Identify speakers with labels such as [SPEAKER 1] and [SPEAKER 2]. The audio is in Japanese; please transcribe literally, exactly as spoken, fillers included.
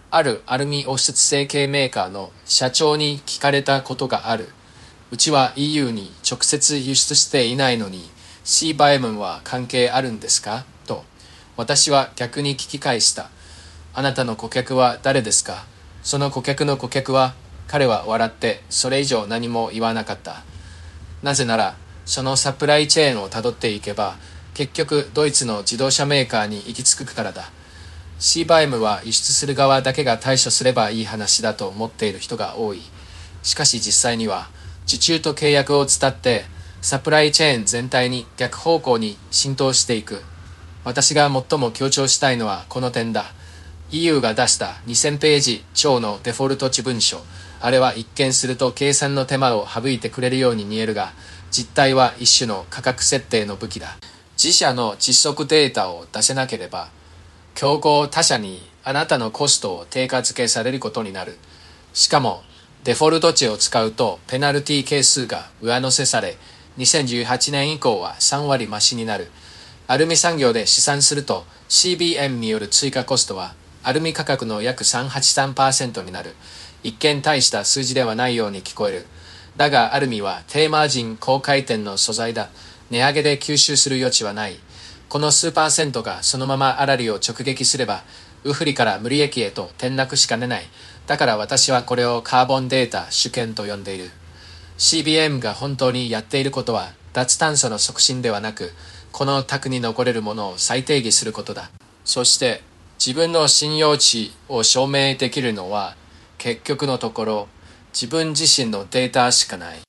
[SPEAKER 1] あるアルミ温室成形メーカーの社長に聞かれたことがある。うちは イーユー に直接輸出していないのに C バイオムは関係あるんですかと。私は逆に聞き返した。あなたの顧客は誰ですか？その顧客の顧客は。彼は笑ってそれ以上何も言わなかった。なぜならそのサプライチェーンをたどっていけば結局ドイツの自動車メーカーに行き着くからだ。C バイムは輸出する側だけが対処すればいい話だと思っている人が多い。しかし実際には受注と契約を伝ってサプライチェーン全体に逆方向に浸透していく。私が最も強調したいのはこの点だ。 イーユー が出したにせんページ超のデフォルト値文書、あれは一見すると計算の手間を省いてくれるように見えるが、実態は一種の価格設定の武器だ。自社の実測データを出せなければ競合他社にあなたのコストを低下付けされることになる。しかもデフォルト値を使うとペナルティ係数が上乗せされ、にせんじゅうはちねん以降はさんわり増しになる。アルミ産業で試算すると シービーエム による追加コストはアルミ価格の約 さんびゃくはちじゅうさんパーセント になる。一見大した数字ではないように聞こえる。だがアルミは低マージン高回転の素材だ。値上げで吸収する余地はない。この数パーセントがそのまま粗利を直撃すれば、ウフリから無利益へと転落しかねない。だから私はこれをカーボンデータ主権と呼んでいる。シービーエム が本当にやっていることは脱炭素の促進ではなく、この卓に残れるものを再定義することだ。そして自分の信用値を証明できるのは結局のところ自分自身のデータしかない。